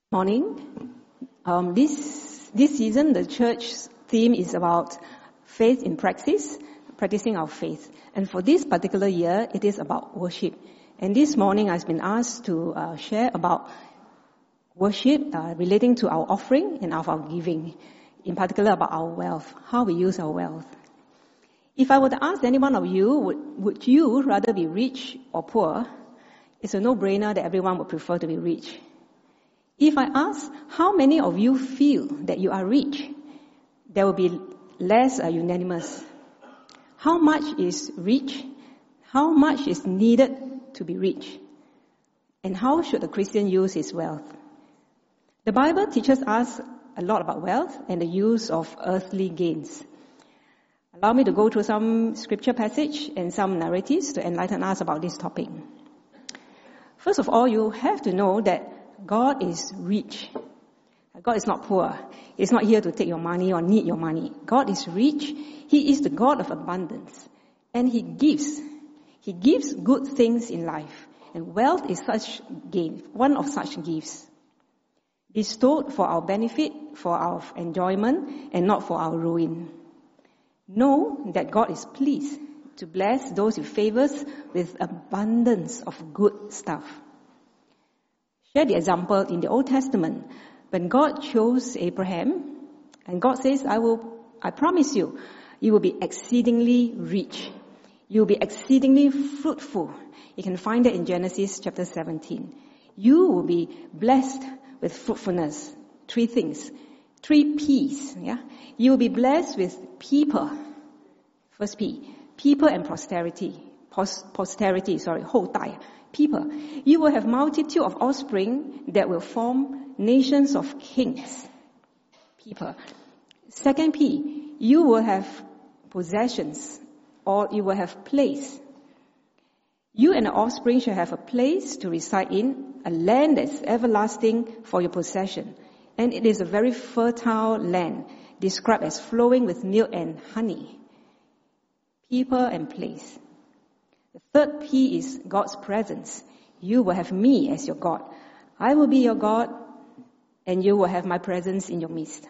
Morning. This season, the church theme is about faith in practice, practicing our faith. And for this particular year, it is about worship. And this morning, I've been asked to share about worship relating to our offering and of our giving, in particular about our wealth, how we use our wealth. If I were to ask any one of you, would you rather be rich or poor? It's a no-brainer that everyone would prefer to be rich. If I ask how many of you feel that you are rich, there will be less unanimous. How much is rich? How much is needed to be rich? And how should a Christian use his wealth? The Bible teaches us a lot about wealth and the use of earthly gains. Allow me to go through some scripture passage and some narratives to enlighten us about this topic. First of all, you have to know that God is rich. God is not poor. He's not here to take your money or need your money. God is rich. He is the God of abundance. And He gives. He gives good things in life. And wealth is such gain, one of such gifts. Bestowed for our benefit, for our enjoyment, and not for our ruin. Know that God is pleased to bless those He favors with abundance of good stuff. Share the example in the Old Testament. When God chose Abraham, and God says, I promise you, you will be exceedingly rich. You will be exceedingly fruitful. You can find that in Genesis chapter 17. You will be blessed with fruitfulness. 3 things. 3 P's. Yeah? You will be blessed with people. First P. People and posterity. Hou dai. People. You will have multitude of offspring that will form nations of kings. People. Second P. You will have possessions, or you will have place. You and the offspring shall have a place to reside in, a land that's everlasting for your possession. And it is a very fertile land, described as flowing with milk and honey. People and place. The third P is God's presence. You will have me as your God. I will be your God, and you will have my presence in your midst.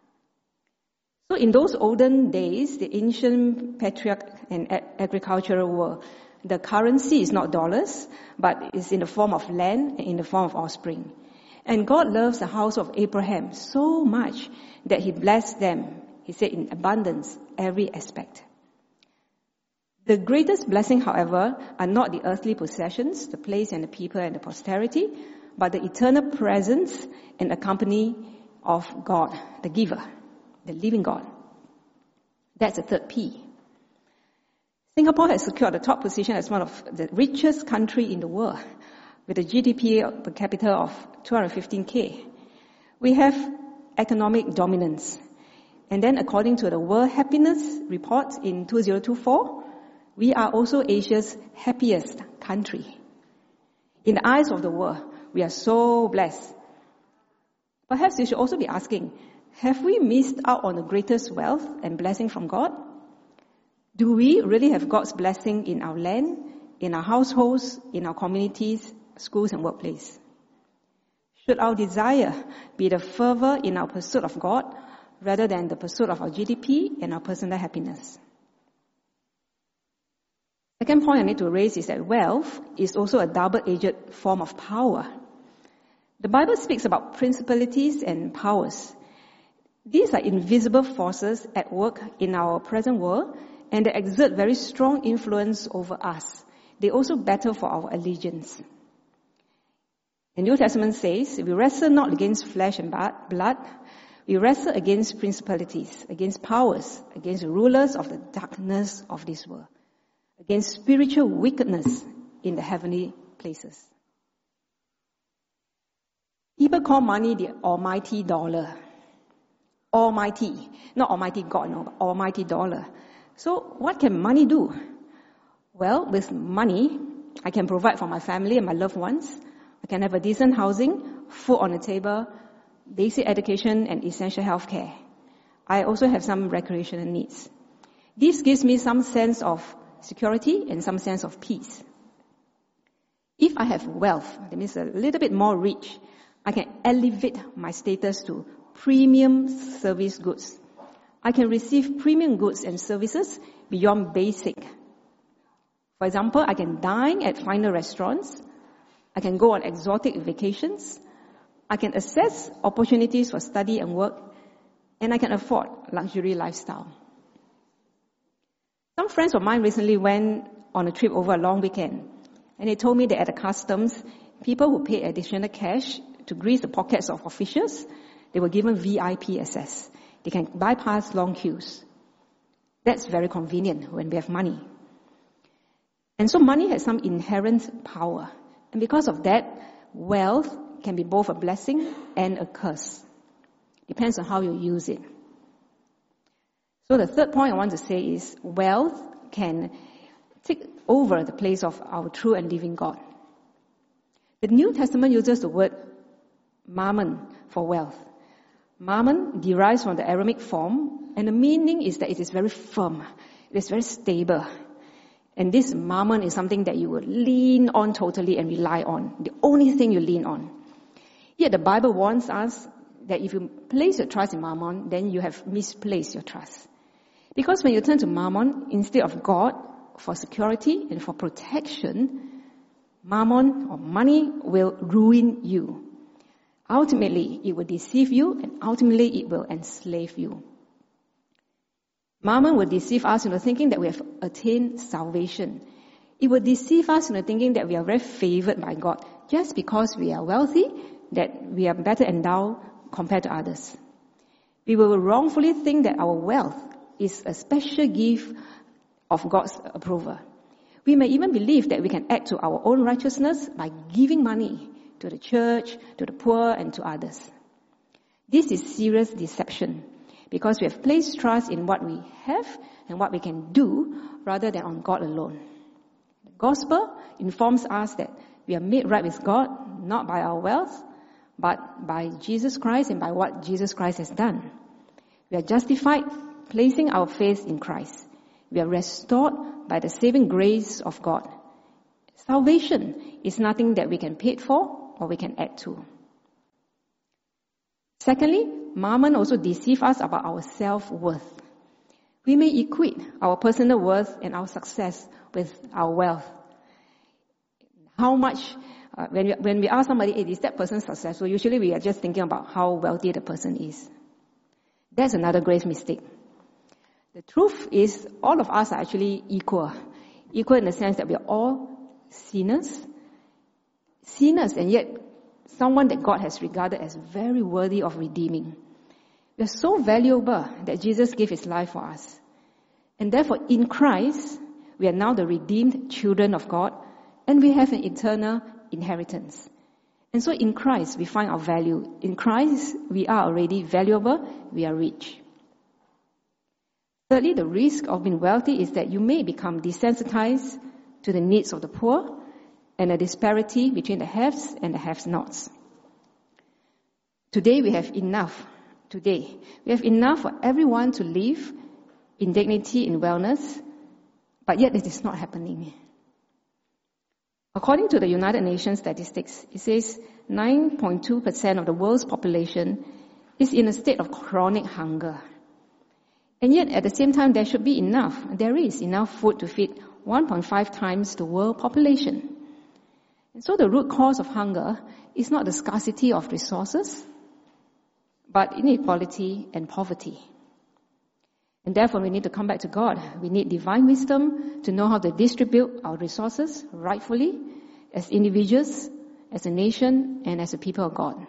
So in those olden days, the ancient patriarch and agricultural world, the currency is not dollars, but is in the form of land and in the form of offspring. And God loves the house of Abraham so much that He blessed them, He said, in abundance, every aspect. The greatest blessing, however, are not the earthly possessions, the place and the people and the posterity, but the eternal presence and the company of God, the giver, the living God. That's the third P. Singapore has secured the top position as one of the richest country in the world, with a GDP per capita of 215K. We have economic dominance. And then according to the World Happiness Report in 2024, we are also Asia's happiest country. In the eyes of the world, we are so blessed. Perhaps you should also be asking, have we missed out on the greatest wealth and blessing from God? Do we really have God's blessing in our land, in our households, in our communities, schools and workplace? Should our desire be the fervor in our pursuit of God rather than the pursuit of our GDP and our personal happiness? Second point I need to raise is that wealth is also a double-edged form of power. The Bible speaks about principalities and powers. These are invisible forces at work in our present world, and they exert very strong influence over us. They also battle for our allegiance. The New Testament says, we wrestle not against flesh and blood, we wrestle against principalities, against powers, against the rulers of the darkness of this world, against spiritual wickedness in the heavenly places. People call money the almighty dollar. Almighty. Not almighty God, no, but almighty dollar. So what can money do? Well, with money, I can provide for my family and my loved ones. I can have a decent housing, food on the table, basic education, and essential health care. I also have some recreational needs. This gives me some sense of security and some sense of peace. If I have wealth, that means a little bit more rich, I can elevate my status to premium service goods. I can receive premium goods and services beyond basic. For example, I can dine at finer restaurants. I can go on exotic vacations. I can access opportunities for study and work. And I can afford luxury lifestyle. Some friends of mine recently went on a trip over a long weekend. And they told me that at the customs, people who paid additional cash to grease the pockets of officials, they were given VIP access. They can bypass long queues. That's very convenient when we have money. And so money has some inherent power. And because of that, wealth can be both a blessing and a curse. Depends on how you use it. So the third point I want to say is wealth can take over the place of our true and living God. The New Testament uses the word mammon for wealth. Mammon derives from the Aramaic form, and the meaning is that it is very firm. It is very stable. And this mammon is something that you would lean on totally and rely on. The only thing you lean on. Yet the Bible warns us that if you place your trust in mammon, then you have misplaced your trust. Because when you turn to mammon instead of God for security and for protection, mammon or money will ruin you. Ultimately, it will deceive you, and ultimately it will enslave you. Mammon will deceive us into thinking that we have attained salvation. It will deceive us into thinking that we are very favored by God just because we are wealthy, that we are better endowed compared to others. We will wrongfully think that our wealth is a special gift of God's approval. We may even believe that we can add to our own righteousness by giving money to the church, to the poor, and to others. This is serious deception because we have placed trust in what we have and what we can do rather than on God alone. The gospel informs us that we are made right with God not by our wealth, but by Jesus Christ and by what Jesus Christ has done. We are justified placing our faith in Christ. We are restored by the saving grace of God. Salvation is nothing that we can pay for or we can add to. Secondly, mammon also deceives us about our self-worth. We may equate our personal worth and our success with our wealth. How much, when we ask somebody, hey, is that person successful? Usually we are just thinking about how wealthy the person is. That's another grave mistake. The truth is, all of us are actually equal. Equal in the sense that we are all sinners, and yet someone that God has regarded as very worthy of redeeming. We are so valuable that Jesus gave his life for us. And therefore, in Christ, we are now the redeemed children of God, and we have an eternal inheritance. And so in Christ, we find our value. In Christ, we are already valuable, we are rich. Thirdly, the risk of being wealthy is that you may become desensitized to the needs of the poor and a disparity between the haves and the have-nots. Today we have enough for everyone to live in dignity and wellness, but yet it is not happening. According to the United Nations statistics, it says 9.2% of the world's population is in a state of chronic hunger. And yet, at the same time, there is enough food to feed 1.5 times the world population. And so the root cause of hunger is not the scarcity of resources, but inequality and poverty. And therefore, we need to come back to God. We need divine wisdom to know how to distribute our resources rightfully as individuals, as a nation, and as a people of God.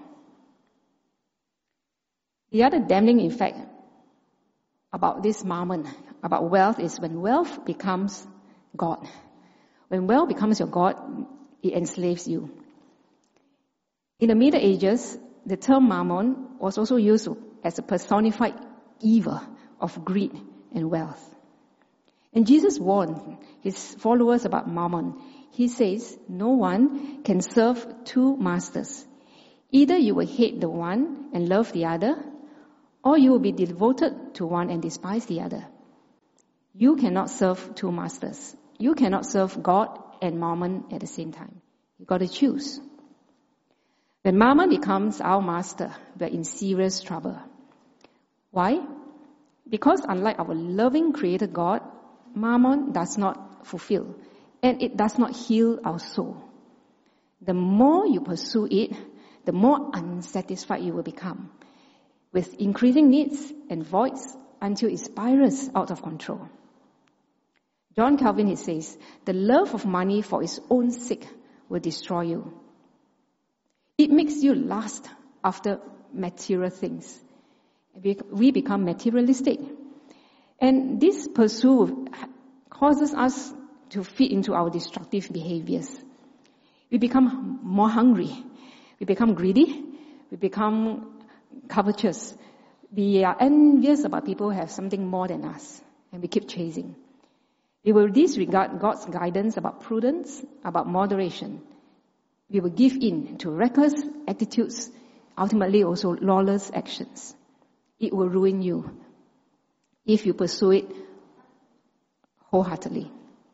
The other damning effect about this mammon, about wealth, is when wealth becomes God. When wealth becomes your God, it enslaves you. In the Middle Ages, the term mammon was also used as a personified evil of greed and wealth. And Jesus warned his followers about mammon. He says, no one can serve two masters. Either you will hate the one and love the other, or you will be devoted to one and despise the other. You cannot serve two masters. You cannot serve God and mammon at the same time. You've got to choose. When mammon becomes our master, we're in serious trouble. Why? Because unlike our loving Creator God, mammon does not fulfill, and it does not heal our soul. The more you pursue it, the more unsatisfied you will become, with increasing needs and voids until it spirals out of control. John Calvin, he says, the love of money for its own sake will destroy you. It makes you lust after material things. We become materialistic. And this pursuit causes us to fit into our destructive behaviors. We become more hungry. We become greedy. We become covetous. We are envious about people who have something more than us. And we keep chasing. We will disregard God's guidance about prudence, about moderation. We will give in to reckless attitudes, ultimately also lawless actions. It will ruin you if you pursue it wholeheartedly.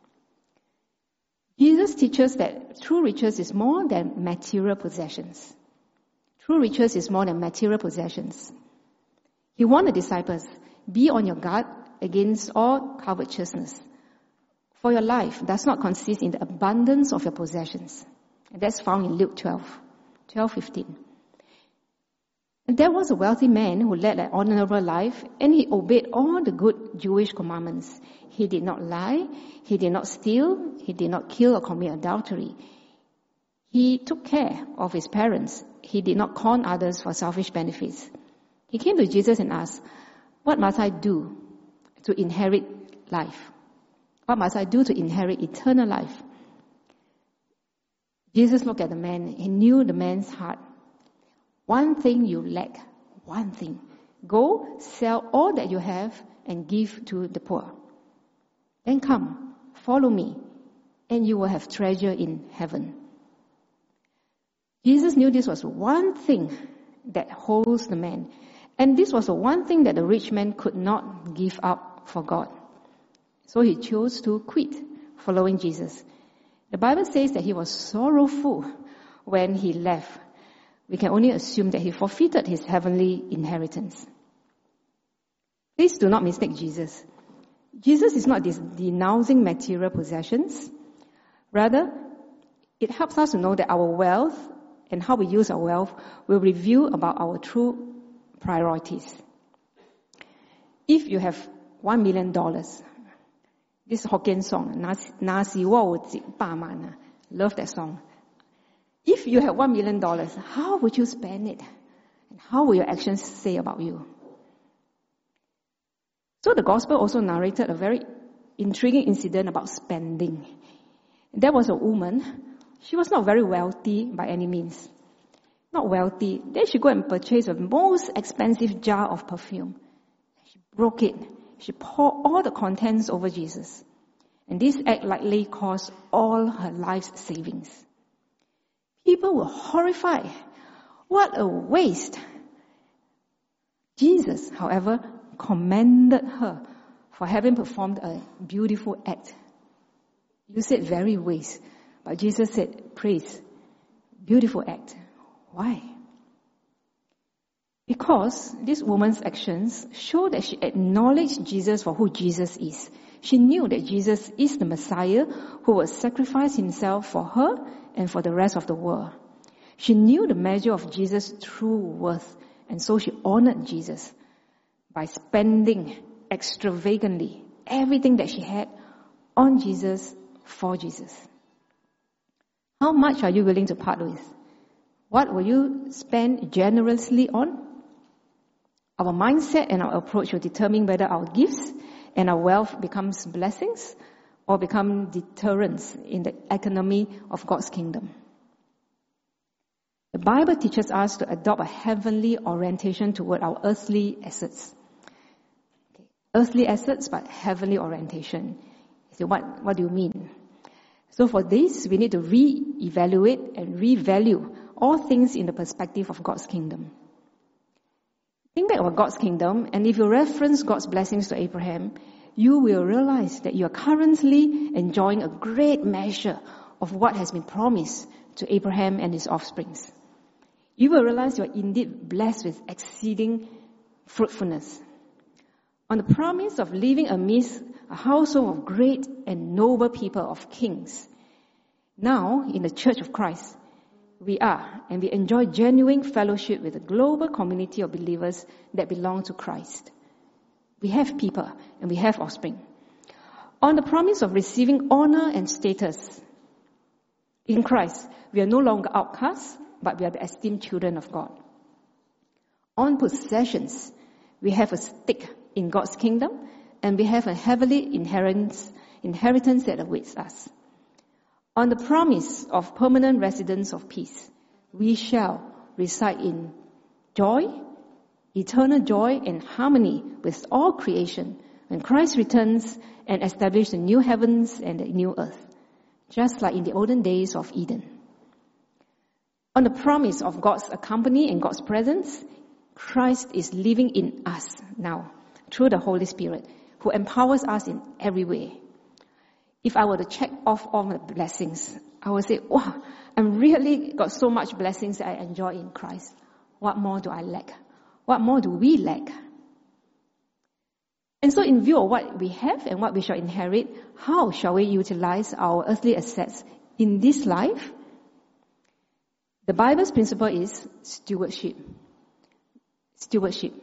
Jesus teaches that true riches is more than material possessions. True riches is more than material possessions. He warned the disciples, be on your guard against all covetousness. For your life does not consist in the abundance of your possessions. And that's found in Luke 12:15. And there was a wealthy man who led an honorable life, and he obeyed all the good Jewish commandments. He did not lie, he did not steal, he did not kill or commit adultery. He took care of his parents. He did not con others for selfish benefits. He came to Jesus and asked, what must I do to inherit life? What must I do to inherit eternal life? Jesus looked at the man. He knew the man's heart. One thing you lack. One thing. Go, sell all that you have and give to the poor. Then come, follow me, and you will have treasure in heaven. Jesus knew this was one thing that holds the man. And this was the one thing that the rich man could not give up for God. So he chose to quit following Jesus. The Bible says that he was sorrowful when he left. We can only assume that he forfeited his heavenly inheritance. Please do not mistake Jesus. Jesus is not denouncing material possessions. Rather, it helps us to know that our wealth and how we use our wealth will reveal about our true priorities. If you have $1 million, this Hokkien song, Nasi Wo Jik Ba Man, love that song. If you have $1 million, how would you spend it? And how will your actions say about you? So the gospel also narrated a very intriguing incident about spending. There was a woman. She was not very wealthy by any means. Not wealthy. Then she go and purchase the most expensive jar of perfume. She broke it. She poured all the contents over Jesus. And this act likely cost all her life's savings. People were horrified. What a waste. Jesus, however, commended her for having performed a beautiful act. You said very waste, but Jesus said praise. Beautiful act. Why? Because this woman's actions show that she acknowledged Jesus for who Jesus is. She knew that Jesus is the Messiah who would sacrifice himself for her and for the rest of the world. She knew the measure of Jesus' true worth, and so she honored Jesus by spending extravagantly everything that she had on Jesus, for Jesus. How much are you willing to part with? What will you spend generously on? Our mindset and our approach will determine whether our gifts and our wealth becomes blessings or become deterrents in the economy of God's kingdom. The Bible teaches us to adopt a heavenly orientation toward our earthly assets. Okay. Earthly assets, but heavenly orientation. So what do you mean? So for this, we need to re-evaluate and revalue all things in the perspective of God's kingdom. Think back about God's kingdom, and if you reference God's blessings to Abraham, you will realize that you are currently enjoying a great measure of what has been promised to Abraham and his offsprings. you will realize you are indeed blessed with exceeding fruitfulness. On the promise of living amidst a household of great and noble people of kings. Now, in the Church of Christ, we are and we enjoy genuine fellowship with a global community of believers that belong to Christ. We have people and we have offspring. On the promise of receiving honor and status in Christ, we are no longer outcasts, but we are the esteemed children of God. On possessions, we have a stake in God's kingdom, and we have a heavenly inheritance that awaits us. On the promise of permanent residence of peace, we shall reside in joy, eternal joy and harmony with all creation when Christ returns and establishes the new heavens and the new earth, just like in the olden days of Eden. On the promise of God's company and God's presence, Christ is living in us now through the Holy Spirit, who empowers us in every way. If I were to check off all the blessings, I would say, wow, I'm really got so much blessings that I enjoy in Christ. What more do I lack? What more do we lack? And so in view of what we have and what we shall inherit, how shall we utilize our earthly assets in this life? The Bible's principle is stewardship. Stewardship.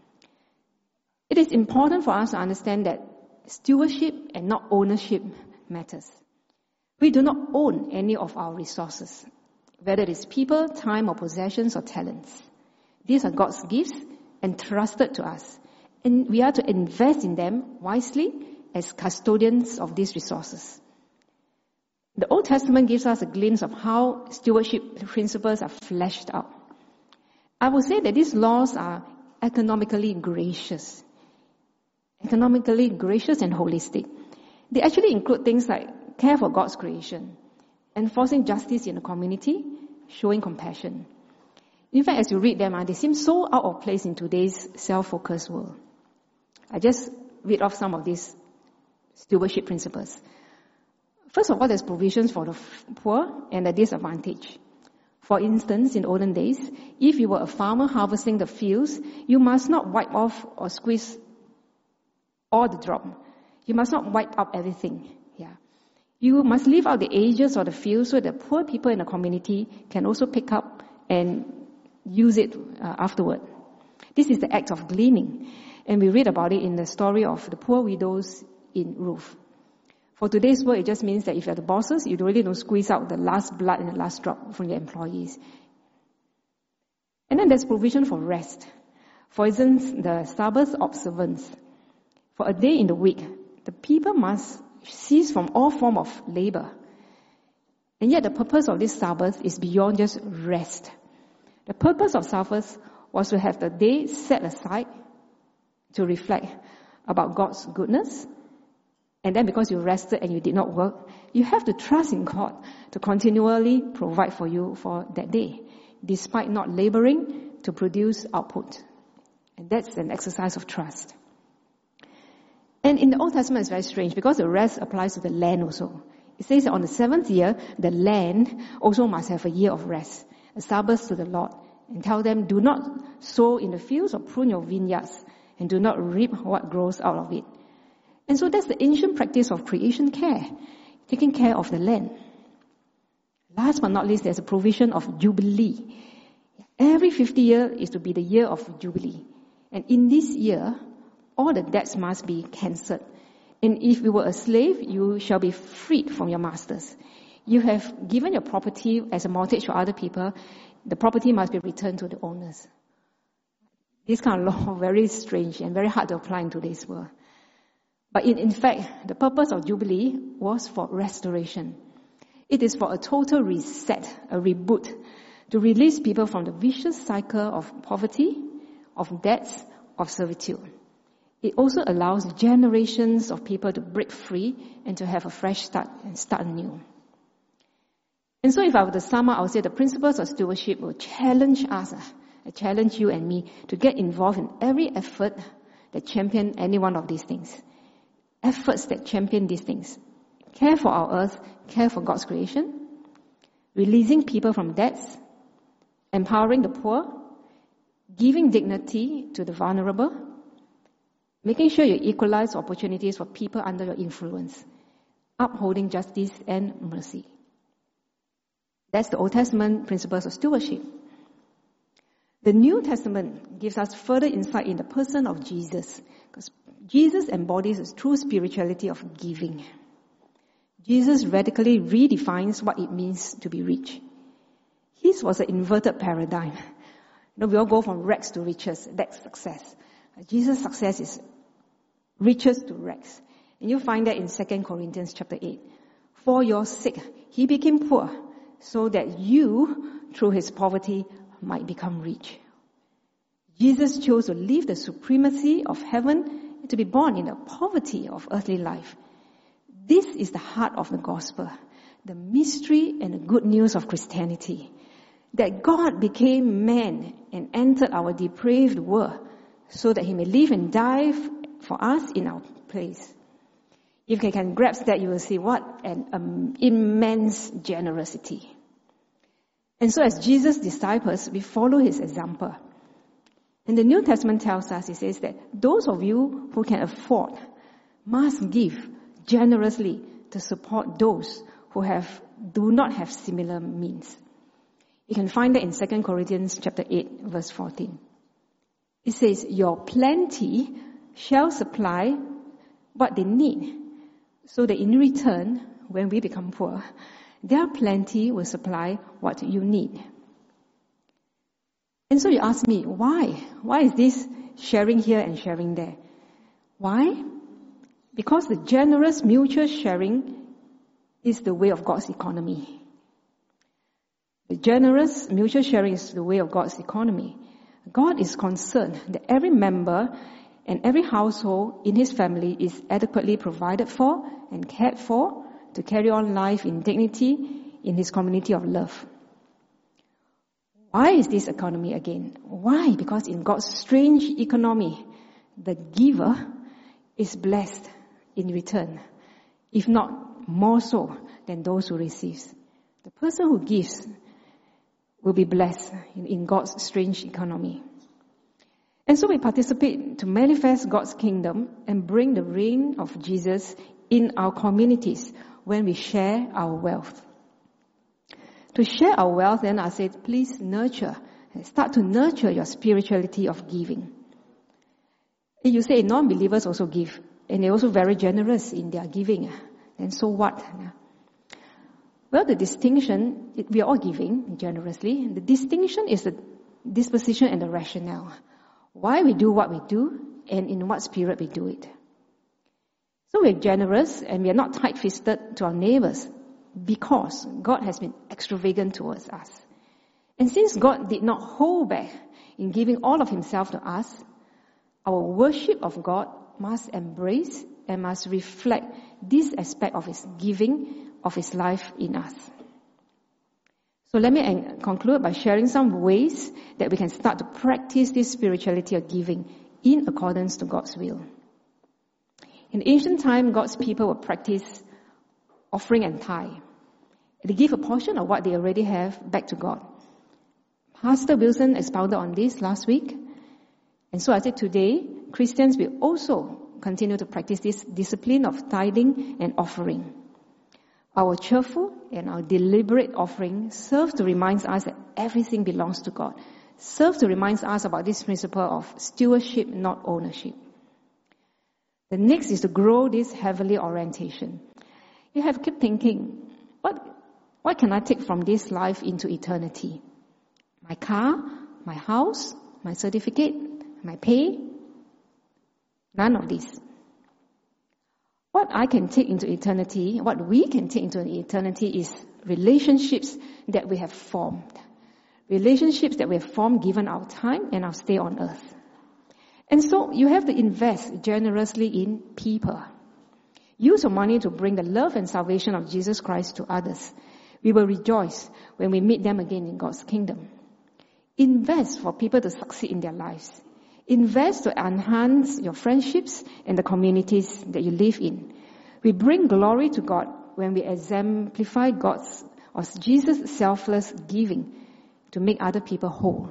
It is important for us to understand that stewardship and not ownership matters. We do not own any of our resources, whether it is people, time, or possessions, or talents. These are God's gifts entrusted to us, and we are to invest in them wisely as custodians of these resources. The Old Testament gives us a glimpse of how stewardship principles are fleshed out. I would say that these laws are economically gracious and holistic. They actually include things like care for God's creation, enforcing justice in the community, showing compassion. In fact, as you read them, they seem so out of place in today's self-focused world. I just read off some of these stewardship principles. First of all, there's provisions for the poor and the disadvantaged. For instance, in olden days, if you were a farmer harvesting the fields, you must not wipe off or squeeze all the drop. You must not wipe up everything. Yeah. You must leave out the edges of the field so that poor people in the community can also pick up and use it afterward. This is the act of gleaning. And we read about it in the story of the poor widows in Ruth. For today's world, it just means that if you're the bosses, you really don't squeeze out the last blood and the last drop from your employees. And then there's provision for rest. For instance, the Sabbath observance. For a day in the week, the people must cease from all form of labor. And yet the purpose of this Sabbath is beyond just rest. The purpose of Sabbath was to have the day set aside to reflect about God's goodness. And then because you rested and you did not work, you have to trust in God to continually provide for you for that day, despite not laboring to produce output. And that's an exercise of trust. And in the Old Testament, it's very strange because the rest applies to the land also. It says that on the seventh year, the land also must have a year of rest, a Sabbath to the Lord, and tell them, do not sow in the fields or prune your vineyards, and do not reap what grows out of it. And so that's the ancient practice of creation care, taking care of the land. Last but not least, there's a provision of Jubilee. Every 50 years is to be the year of Jubilee. And in this year, all the debts must be cancelled. And if you were a slave, you shall be freed from your masters. You have given your property as a mortgage to other people, the property must be returned to the owners. This kind of law, very strange and very hard to apply in today's world. But in fact, the purpose of Jubilee was for restoration. It is for a total reset, a reboot, to release people from the vicious cycle of poverty, of debts, of servitude. It also allows generations of people to break free and to have a fresh start and start anew. And so if I were to sum up, I would say the principles of stewardship will challenge us, challenge you and me to get involved in every effort that champion any one of these things. Efforts that champion these things. Care for our earth, care for God's creation, releasing people from debts, empowering the poor, giving dignity to the vulnerable, making sure you equalize opportunities for people under your influence, upholding justice and mercy. That's the Old Testament principles of stewardship. The New Testament gives us further insight in the person of Jesus, because Jesus embodies the true spirituality of giving. Jesus radically redefines what it means to be rich. His was an inverted paradigm. We all go from rags to riches. That's success. Jesus' success is riches to rags. And you find that in 2 Corinthians chapter 8. For your sake, he became poor, so that you, through his poverty, might become rich. Jesus chose to leave the supremacy of heaven and to be born in the poverty of earthly life. This is the heart of the gospel, the mystery and the good news of Christianity. That God became man and entered our depraved world so that he may live and die for us in our place. If you can grasp that, you will see what an immense generosity. And so as Jesus' disciples, we follow his example. And the New Testament tells us, it says that those of you who can afford must give generously to support those who do not have similar means. You can find that in 2 Corinthians chapter 8, verse 14. It says, your plenty shall supply what they need, so that in return, when we become poor, their plenty will supply what you need. And so you ask me, why? Why is this sharing here and sharing there? Why? Because the generous mutual sharing is the way of God's economy. The generous mutual sharing is the way of God's economy. God is concerned that every member and every household in his family is adequately provided for and cared for to carry on life in dignity in his community of love. Why is this economy again? Why? Because in God's strange economy, the giver is blessed in return, if not more so than those who receive. The person who gives will be blessed in God's strange economy. And so we participate to manifest God's kingdom and bring the reign of Jesus in our communities when we share our wealth. To share our wealth, then I said, please start to nurture your spirituality of giving. You say non-believers also give, and they're also very generous in their giving. And so what? Well, the distinction, we are all giving generously. The distinction is the disposition and the rationale. Why we do what we do and in what spirit we do it. So we're generous and we are not tight-fisted to our neighbors because God has been extravagant towards us. And since God did not hold back in giving all of himself to us, our worship of God must embrace and must reflect this aspect of his giving of his life in us. So let me conclude by sharing some ways that we can start to practice this spirituality of giving in accordance to God's will. In ancient time, God's people would practice offering and tithe. They give a portion of what they already have back to God. Pastor Wilson expounded on this last week. And so I said today, Christians will also continue to practice this discipline of tithing and offering. Our cheerful and our deliberate offering serve to remind us that everything belongs to God. Serve to remind us about this principle of stewardship, not ownership. The next is to grow this heavenly orientation. You have to keep thinking, what can I take from this life into eternity? My car, my house, my certificate, my pay? None of this. What I can take into eternity, what we can take into eternity is relationships that we have formed. Relationships that we have formed given our time and our stay on earth. And so you have to invest generously in people. Use your money to bring the love and salvation of Jesus Christ to others. We will rejoice when we meet them again in God's kingdom. Invest for people to succeed in their lives. Invest to enhance your friendships and the communities that you live in. We bring glory to God when we exemplify Jesus' selfless giving to make other people whole.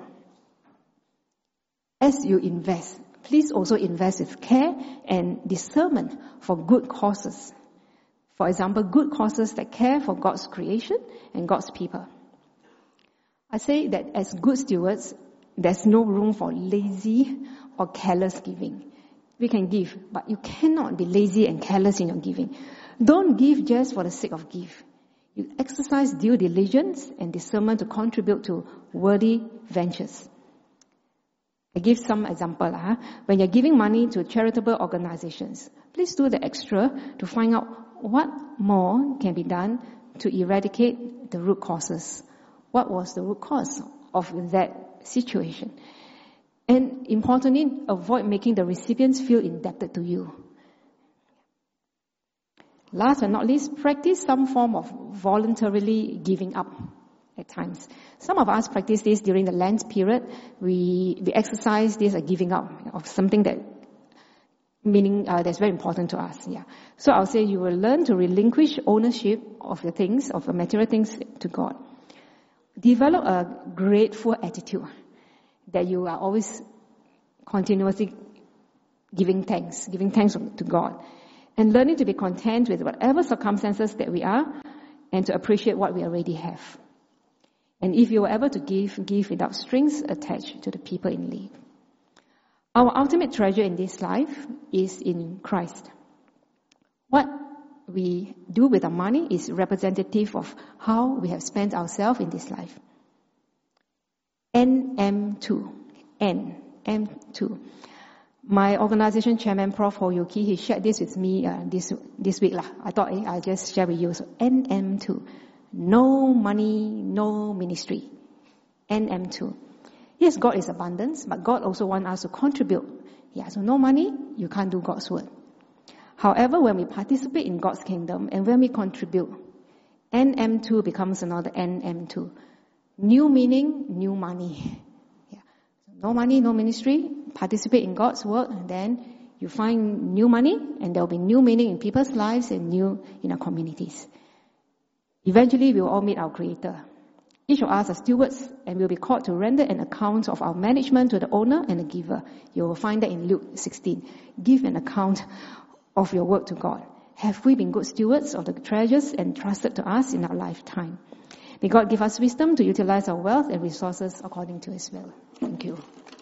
As you invest, please also invest with care and discernment for good causes. For example, good causes that care for God's creation and God's people. I say that as good stewards, there's no room for lazy or careless giving. We can give, but you cannot be lazy and careless in your giving. Don't give just for the sake of give. You exercise due diligence and discernment to contribute to worthy ventures. I give some example. When you're giving money to charitable organizations, please do the extra to find out what more can be done to eradicate the root causes. What was the root cause of that situation? And importantly, avoid making the recipients feel indebted to you. Last but not least, practice some form of voluntarily giving up at times. Some of us practice this during the Lent period. We exercise this giving up of something that that's very important to us. Yeah. So I'll say you will learn to relinquish ownership of your things, of your material things to God. Develop a grateful attitude that you are always continuously giving thanks to God. And learning to be content with whatever circumstances that we are and to appreciate what we already have. And if you were ever to give without strings attached to the people in need. Our ultimate treasure in this life is in Christ. What we do with our money is representative of how we have spent ourselves in this life. NM2. NM2. My organization chairman, Prof. Ho Yuki, he shared this with me this week. I thought I'll just share with you. So NM2. No money, no ministry. NM2. Yes, God is abundance, but God also wants us to contribute. Yeah, so no money, you can't do God's work. However, when we participate in God's kingdom and when we contribute, NM2 becomes another NM2. New meaning, new money. Yeah. No money, no ministry. Participate in God's work, and then you find new money, and there will be new meaning in people's lives and new in our communities. Eventually, we will all meet our Creator. Each of us are stewards, and will be called to render an account of our management to the owner and the giver. You will find that in Luke 16. Give an account of your work to God. Have we been good stewards of the treasures entrusted to us in our lifetime? May God give us wisdom to utilize our wealth and resources according to His will. Thank you.